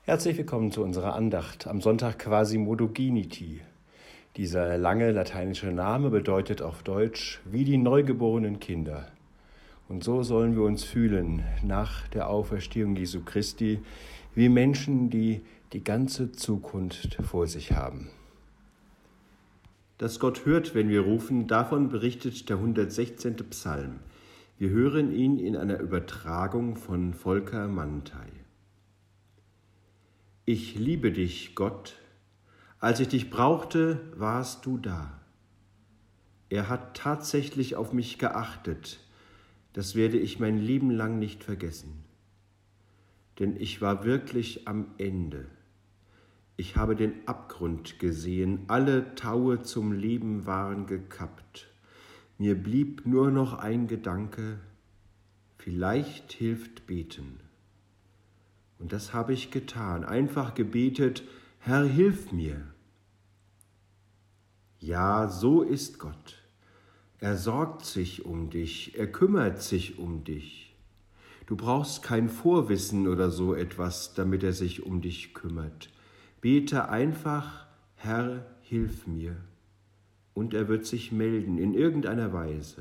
Herzlich willkommen zu unserer Andacht am Sonntag Quasimodo-Geniti. Dieser lange lateinische Name bedeutet auf Deutsch wie die neugeborenen Kinder. Und so sollen wir uns fühlen nach der Auferstehung Jesu Christi, wie Menschen, die die ganze Zukunft vor sich haben. Dass Gott hört, wenn wir rufen, davon berichtet der 116. Psalm. Wir hören ihn in einer Übertragung von Volker Mantei. Ich liebe dich, Gott. Als ich dich brauchte, warst du da. Er hat tatsächlich auf mich geachtet. Das werde ich mein Leben lang nicht vergessen. Denn ich war wirklich am Ende. Ich habe den Abgrund gesehen. Alle Taue zum Leben waren gekappt. Mir blieb nur noch ein Gedanke. Vielleicht hilft Beten. Und das habe ich getan, einfach gebetet, Herr, hilf mir. Ja, so ist Gott. Er sorgt sich um dich, er kümmert sich um dich. Du brauchst kein Vorwissen oder so etwas, damit er sich um dich kümmert. Bete einfach, Herr, hilf mir. Und er wird sich melden in irgendeiner Weise.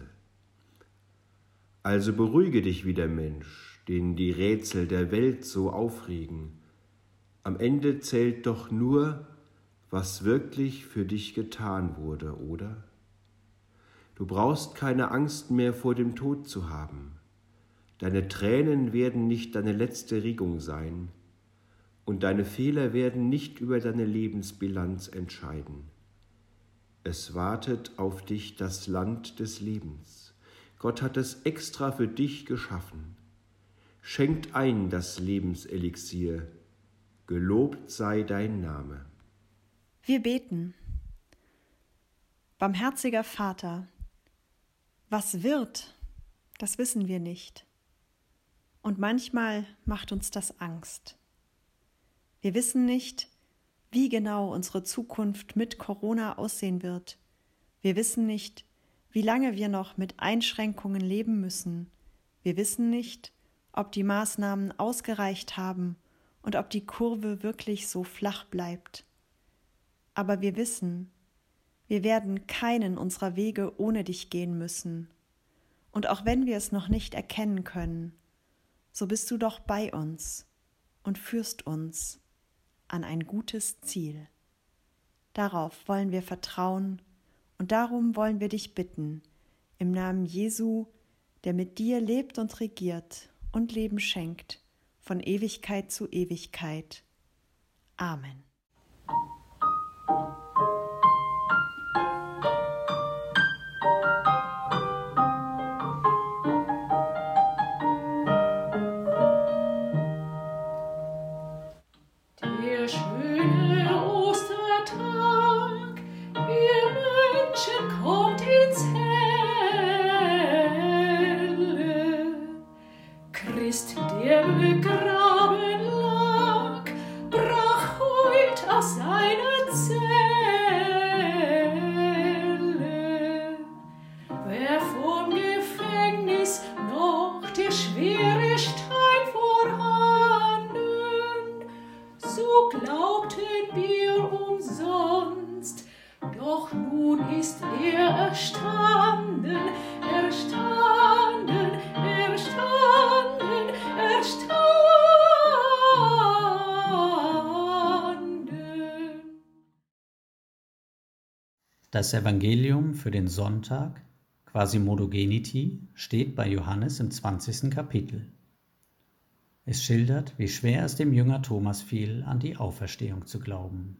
Also beruhige dich wieder, Mensch, den die Rätsel der Welt so aufregen. Am Ende zählt doch nur, was wirklich für dich getan wurde, oder? Du brauchst keine Angst mehr vor dem Tod zu haben. Deine Tränen werden nicht deine letzte Regung sein und deine Fehler werden nicht über deine Lebensbilanz entscheiden. Es wartet auf dich das Land des Lebens. Gott hat es extra für dich geschaffen. Schenkt ein das Lebenselixier. Gelobt sei dein Name. Wir beten. Barmherziger Vater, was wird, das wissen wir nicht. Und manchmal macht uns das Angst. Wir wissen nicht, wie genau unsere Zukunft mit Corona aussehen wird. Wir wissen nicht, wie lange wir noch mit Einschränkungen leben müssen. Wir wissen nicht, ob die Maßnahmen ausgereicht haben und ob die Kurve wirklich so flach bleibt. Aber wir wissen, wir werden keinen unserer Wege ohne dich gehen müssen. Und auch wenn wir es noch nicht erkennen können, so bist du doch bei uns und führst uns an ein gutes Ziel. Darauf wollen wir vertrauen und darum wollen wir dich bitten, im Namen Jesu, der mit dir lebt und regiert und Leben schenkt, von Ewigkeit zu Ewigkeit. Amen. Der schöne Ostertag, ihr Menschen kommt ins Helle. Christ, der begraben lag, brach heut aus seiner Zelle. Wer vom Gefängnis noch der schwere Stein vorhanden, so glaubten wir umsonst, doch nun ist er erstanden, erstanden, erstanden, erstanden. Das Evangelium für den Sonntag, Quasimodo-Geniti, steht bei Johannes im 20. Kapitel. Es schildert, wie schwer es dem Jünger Thomas fiel, an die Auferstehung zu glauben.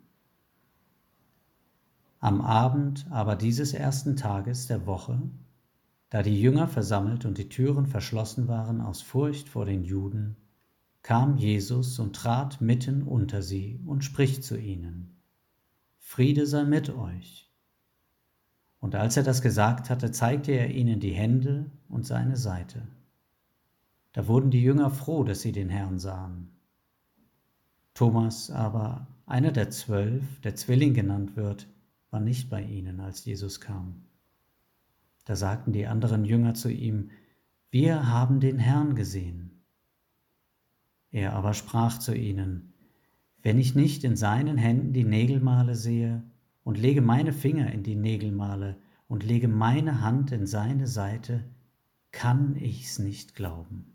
Am Abend aber dieses ersten Tages der Woche, da die Jünger versammelt und die Türen verschlossen waren aus Furcht vor den Juden, kam Jesus und trat mitten unter sie und spricht zu ihnen: Friede sei mit euch. Und als er das gesagt hatte, zeigte er ihnen die Hände und seine Seite. Da wurden die Jünger froh, dass sie den Herrn sahen. Thomas aber, einer der 12, der Zwilling genannt wird, war nicht bei ihnen, als Jesus kam. Da sagten die anderen Jünger zu ihm: Wir haben den Herrn gesehen. Er aber sprach zu ihnen: wenn ich nicht in seinen Händen die Nägelmale sehe und lege meine Finger in die Nägelmale und lege meine Hand in seine Seite, kann ich's nicht glauben.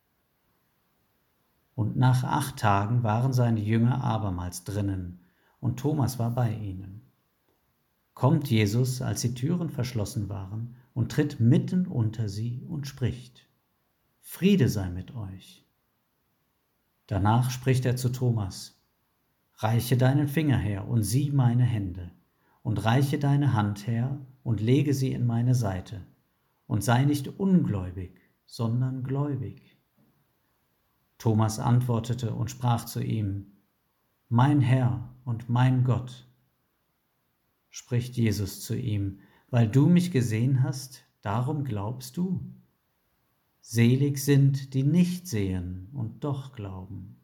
Und nach 8 Tagen waren seine Jünger abermals drinnen, und Thomas war bei ihnen. Kommt Jesus, als die Türen verschlossen waren, und tritt mitten unter sie und spricht: Friede sei mit euch. Danach spricht er zu Thomas: Reiche deinen Finger her und sieh meine Hände, und reiche deine Hand her und lege sie in meine Seite, und sei nicht ungläubig, sondern gläubig. Thomas antwortete und sprach zu ihm: Mein Herr und mein Gott. Spricht Jesus zu ihm: Weil du mich gesehen hast, darum glaubst du? Selig sind, die nicht sehen und doch glauben.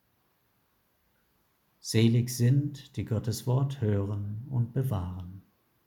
Selig sind, die Gottes Wort hören und bewahren.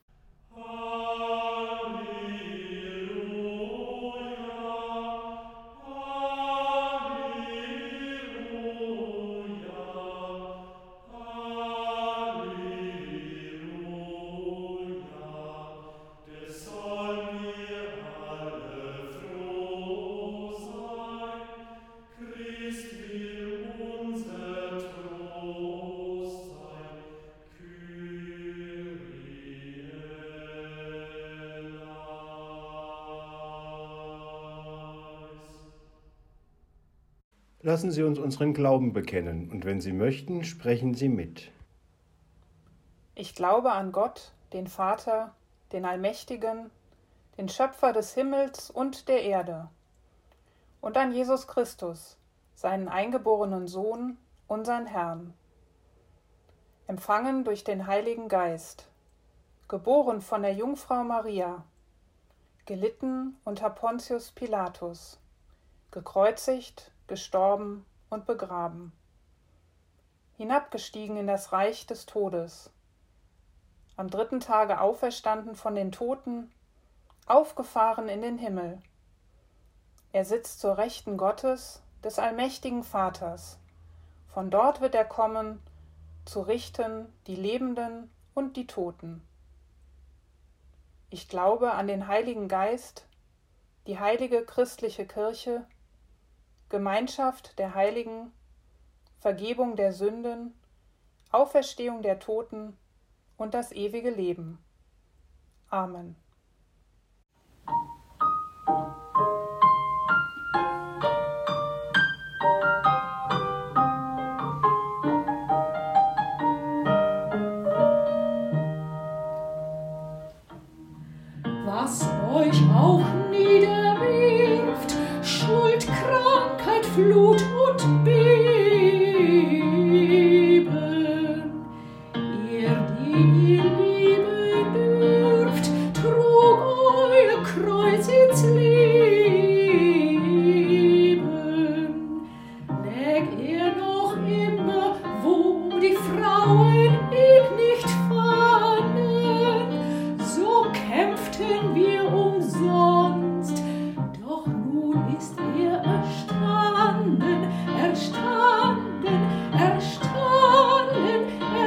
Lassen Sie uns unseren Glauben bekennen, und wenn Sie möchten, sprechen Sie mit. Ich glaube an Gott, den Vater, den Allmächtigen, den Schöpfer des Himmels und der Erde, und an Jesus Christus, seinen eingeborenen Sohn, unseren Herrn, empfangen durch den Heiligen Geist, geboren von der Jungfrau Maria, gelitten unter Pontius Pilatus, gekreuzigt, gestorben und begraben, hinabgestiegen in das Reich des Todes, am 3. Tage auferstanden von den Toten, aufgefahren in den Himmel. Er sitzt zur Rechten Gottes, des allmächtigen Vaters. Von dort wird er kommen, zu richten die Lebenden und die Toten. Ich glaube an den Heiligen Geist, die heilige christliche Kirche, Gemeinschaft der Heiligen, Vergebung der Sünden, Auferstehung der Toten und das ewige Leben. Amen. Was euch auch niederwirft, Schuld, Krankheit, Flut und Beben. Ihr, die ihr lieben dürft, trug euer Kreuz ins Leben. Lägt er noch immer, wo die Frauen ihn nicht fanden, so kämpften wir umsonst, doch nun ist er erstanden, erstanden, erstanden,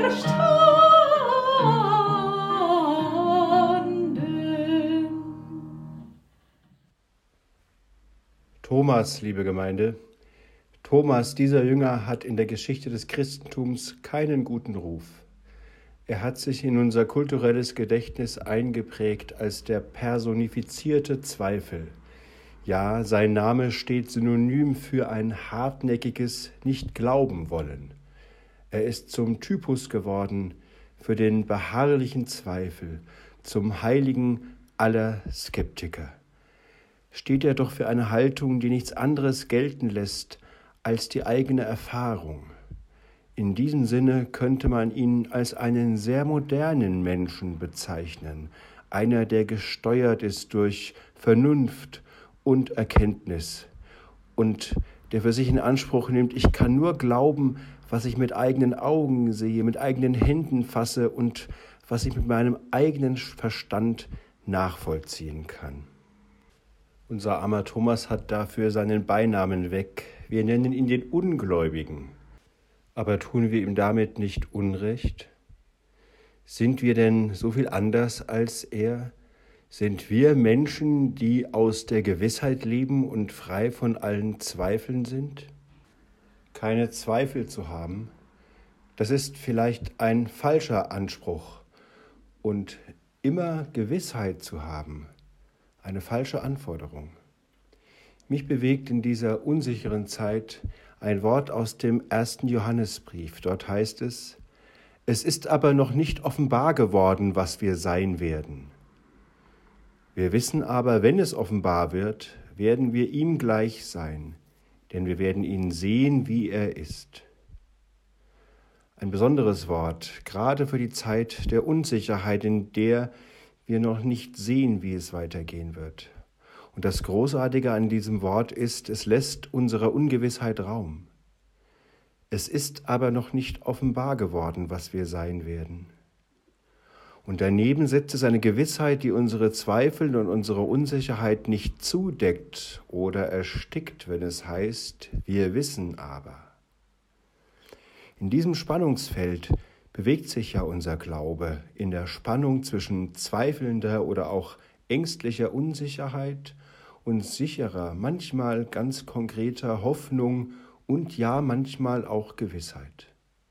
erstanden. Thomas, liebe Gemeinde, Thomas, dieser Jünger, hat in der Geschichte des Christentums keinen guten Ruf. Er hat sich in unser kulturelles Gedächtnis eingeprägt als der personifizierte Zweifel. Ja, sein Name steht synonym für ein hartnäckiges Nicht-Glauben-Wollen. Er ist zum Typus geworden für den beharrlichen Zweifel, zum Heiligen aller Skeptiker. Steht er doch für eine Haltung, die nichts anderes gelten lässt als die eigene Erfahrung. In diesem Sinne könnte man ihn als einen sehr modernen Menschen bezeichnen, einer, der gesteuert ist durch Vernunft und Erkenntnis und der für sich in Anspruch nimmt, ich kann nur glauben, was ich mit eigenen Augen sehe, mit eigenen Händen fasse und was ich mit meinem eigenen Verstand nachvollziehen kann. Unser armer Thomas hat dafür seinen Beinamen weg. Wir nennen ihn den Ungläubigen. Aber tun wir ihm damit nicht Unrecht? Sind wir denn so viel anders als er? Sind wir Menschen, die aus der Gewissheit leben und frei von allen Zweifeln sind? Keine Zweifel zu haben, das ist vielleicht ein falscher Anspruch. Und immer Gewissheit zu haben, eine falsche Anforderung. Mich bewegt in dieser unsicheren Zeit ein Wort aus dem 1. Johannesbrief. Dort heißt es: Es ist aber noch nicht offenbar geworden, was wir sein werden. Wir wissen aber, wenn es offenbar wird, werden wir ihm gleich sein, denn wir werden ihn sehen, wie er ist. Ein besonderes Wort, gerade für die Zeit der Unsicherheit, in der wir noch nicht sehen, wie es weitergehen wird. Und das Großartige an diesem Wort ist, es lässt unserer Ungewissheit Raum. Es ist aber noch nicht offenbar geworden, was wir sein werden. Und daneben setzt es eine Gewissheit, die unsere Zweifel und unsere Unsicherheit nicht zudeckt oder erstickt, wenn es heißt, wir wissen aber. In diesem Spannungsfeld bewegt sich ja unser Glaube, in der Spannung zwischen zweifelnder oder auch ängstlicher Unsicherheit und sicherer, manchmal ganz konkreter Hoffnung und ja manchmal auch Gewissheit.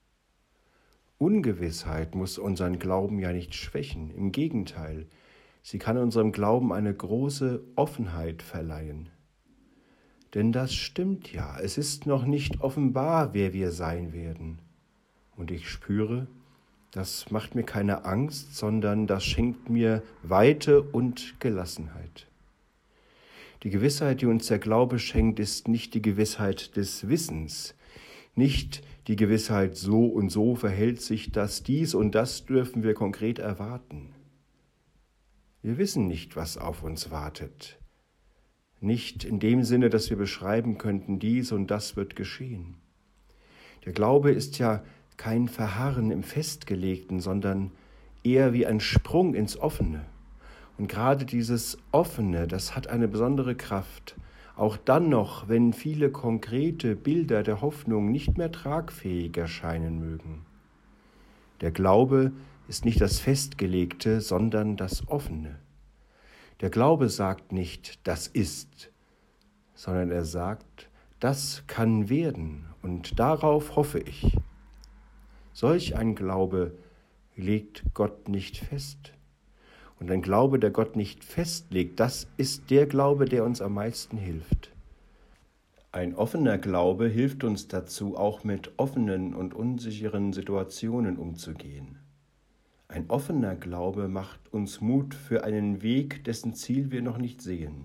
Ungewissheit muss unseren Glauben ja nicht schwächen, im Gegenteil, sie kann unserem Glauben eine große Offenheit verleihen. Denn das stimmt ja, es ist noch nicht offenbar, wer wir sein werden. Und ich spüre, das macht mir keine Angst, sondern das schenkt mir Weite und Gelassenheit. Die Gewissheit, die uns der Glaube schenkt, ist nicht die Gewissheit des Wissens, nicht die Gewissheit, so und so verhält sich das, dies und das dürfen wir konkret erwarten. Wir wissen nicht, was auf uns wartet. Nicht in dem Sinne, dass wir beschreiben könnten, dies und das wird geschehen. Der Glaube ist ja kein Verharren im Festgelegten, sondern eher wie ein Sprung ins Offene. Und gerade dieses Offene, das hat eine besondere Kraft. Auch dann noch, wenn viele konkrete Bilder der Hoffnung nicht mehr tragfähig erscheinen mögen. Der Glaube ist nicht das Festgelegte, sondern das Offene. Der Glaube sagt nicht, das ist, sondern er sagt, das kann werden und darauf hoffe ich. Solch ein Glaube legt Gott nicht fest. Und ein Glaube, der Gott nicht festlegt, das ist der Glaube, der uns am meisten hilft. Ein offener Glaube hilft uns dazu, auch mit offenen und unsicheren Situationen umzugehen. Ein offener Glaube macht uns Mut für einen Weg, dessen Ziel wir noch nicht sehen.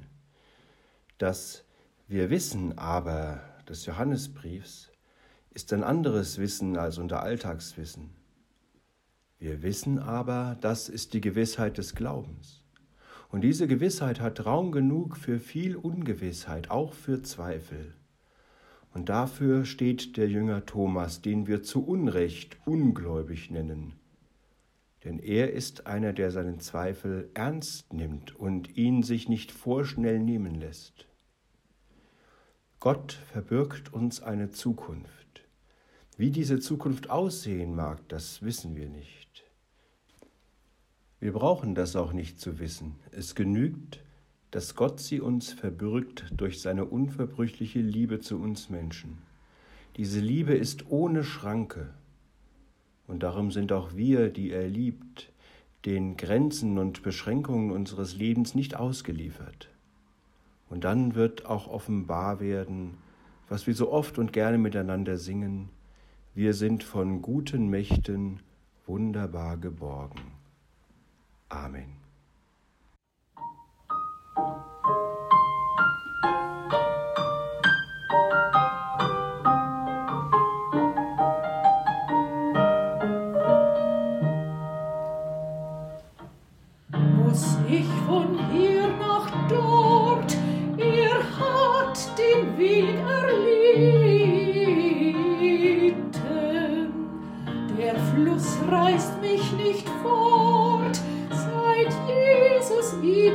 Das Wir wissen aber des Johannesbriefs ist ein anderes Wissen als unser Alltagswissen. Wir wissen aber, das ist die Gewissheit des Glaubens. Und diese Gewissheit hat Raum genug für viel Ungewissheit, auch für Zweifel. Und dafür steht der Jünger Thomas, den wir zu Unrecht ungläubig nennen. Denn er ist einer, der seinen Zweifel ernst nimmt und ihn sich nicht vorschnell nehmen lässt. Gott verbirgt uns eine Zukunft. Wie diese Zukunft aussehen mag, das wissen wir nicht. Wir brauchen das auch nicht zu wissen. Es genügt, dass Gott sie uns verbürgt durch seine unverbrüchliche Liebe zu uns Menschen. Diese Liebe ist ohne Schranke. Und darum sind auch wir, die er liebt, den Grenzen und Beschränkungen unseres Lebens nicht ausgeliefert. Und dann wird auch offenbar werden, was wir so oft und gerne miteinander singen: Wir sind von guten Mächten wunderbar geborgen. Amen. Muss ich von hier nach dort? Er hat den Weg erlitten. Der Fluss reißt mich nicht fort, seit Jesus ihn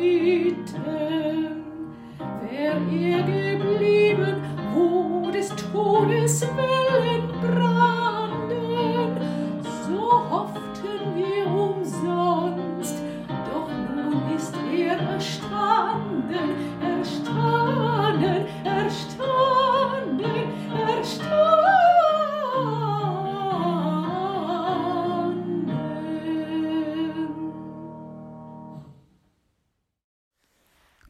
durchschritten. Wär er geblieben, wo des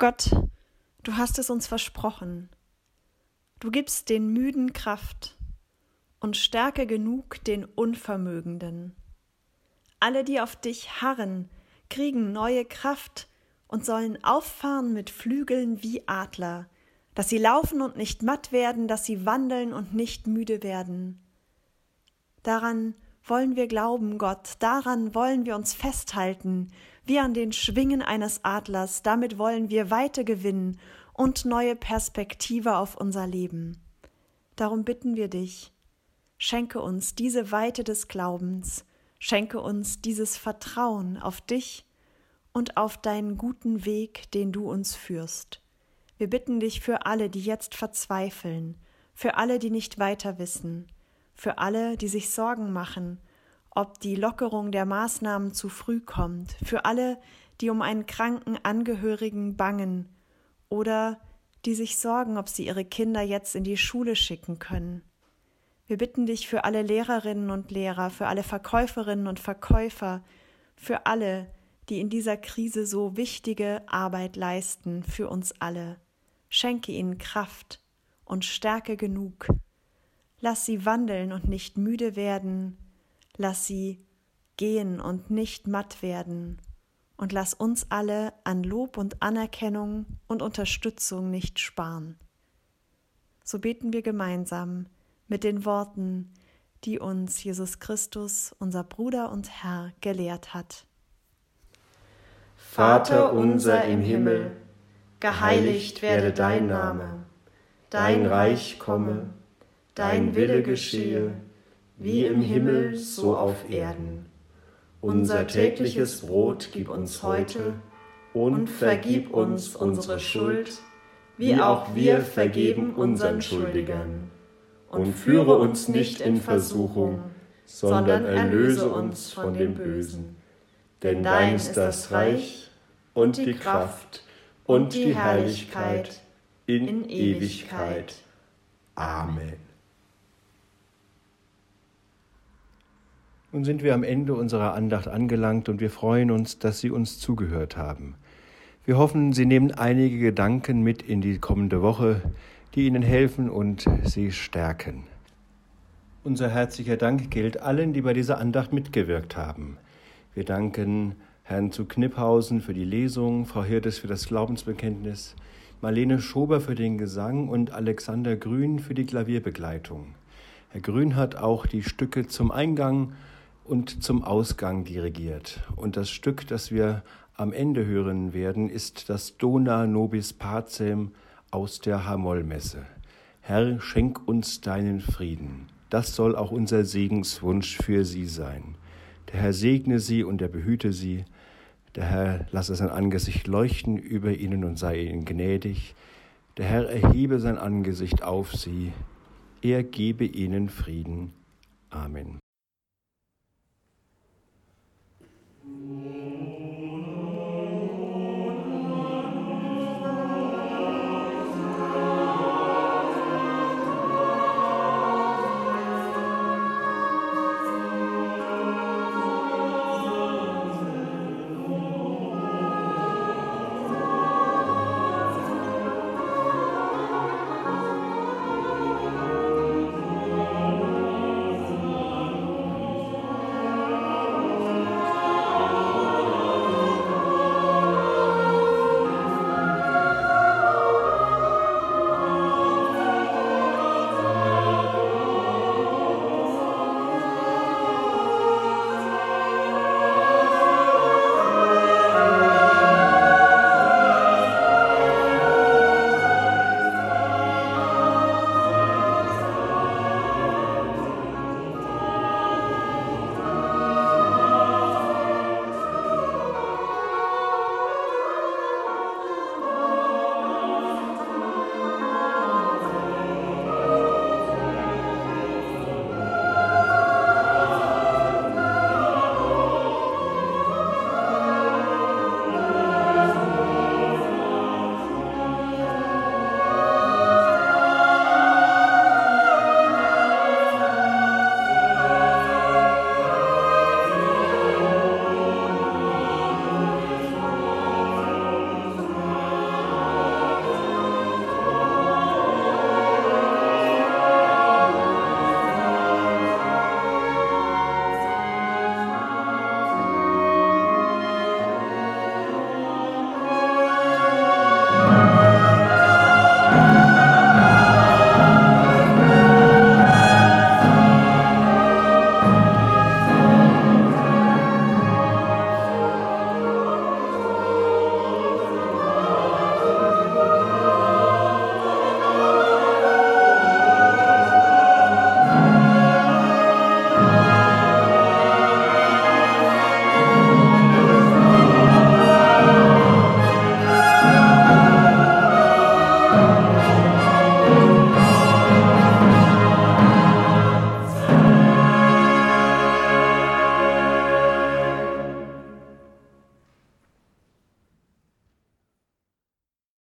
Gott, du hast es uns versprochen. Du gibst den Müden Kraft und Stärke genug den Unvermögenden. Alle, die auf dich harren, kriegen neue Kraft und sollen auffahren mit Flügeln wie Adler, dass sie laufen und nicht matt werden, dass sie wandeln und nicht müde werden. Daran wollen wir glauben, Gott, daran wollen wir uns festhalten, wie an den Schwingen eines Adlers, damit wollen wir Weite gewinnen und neue Perspektive auf unser Leben. Darum bitten wir dich, schenke uns diese Weite des Glaubens, schenke uns dieses Vertrauen auf dich und auf deinen guten Weg, den du uns führst. Wir bitten dich für alle, die jetzt verzweifeln, für alle, die nicht weiter wissen, für alle, die sich Sorgen machen, ob die Lockerung der Maßnahmen zu früh kommt, für alle, die um einen kranken Angehörigen bangen oder die sich sorgen, ob sie ihre Kinder jetzt in die Schule schicken können. Wir bitten dich für alle Lehrerinnen und Lehrer, für alle Verkäuferinnen und Verkäufer, für alle, die in dieser Krise so wichtige Arbeit leisten, für uns alle. Schenke ihnen Kraft und Stärke genug. Lass sie wandeln und nicht müde werden. Lass sie gehen und nicht matt werden. Und lass uns alle an Lob und Anerkennung und Unterstützung nicht sparen. So beten wir gemeinsam mit den Worten, die uns Jesus Christus, unser Bruder und Herr, gelehrt hat. Vater unser im Himmel, geheiligt werde dein Name, dein Reich komme, dein Wille geschehe, wie im Himmel, so auf Erden. Unser tägliches Brot gib uns heute und vergib uns unsere Schuld, wie auch wir vergeben unseren Schuldigern. Und führe uns nicht in Versuchung, sondern erlöse uns von dem Bösen. Denn dein ist das Reich und die Kraft und die Herrlichkeit in Ewigkeit. Amen. Nun sind wir am Ende unserer Andacht angelangt und wir freuen uns, dass Sie uns zugehört haben. Wir hoffen, Sie nehmen einige Gedanken mit in die kommende Woche, die Ihnen helfen und Sie stärken. Unser herzlicher Dank gilt allen, die bei dieser Andacht mitgewirkt haben. Wir danken Herrn zu Kniphausen für die Lesung, Frau Hirtes für das Glaubensbekenntnis, Marlene Schober für den Gesang und Alexander Grün für die Klavierbegleitung. Herr Grün hat auch die Stücke zum Eingang und zum Ausgang dirigiert. Und das Stück, das wir am Ende hören werden, ist das Dona Nobis Pacem aus der H-Moll-Messe. Herr, schenk uns deinen Frieden. Das soll auch unser Segenswunsch für Sie sein. Der Herr segne Sie und er behüte Sie. Der Herr lasse sein Angesicht leuchten über Ihnen und sei Ihnen gnädig. Der Herr erhebe sein Angesicht auf Sie. Er gebe Ihnen Frieden. Amen.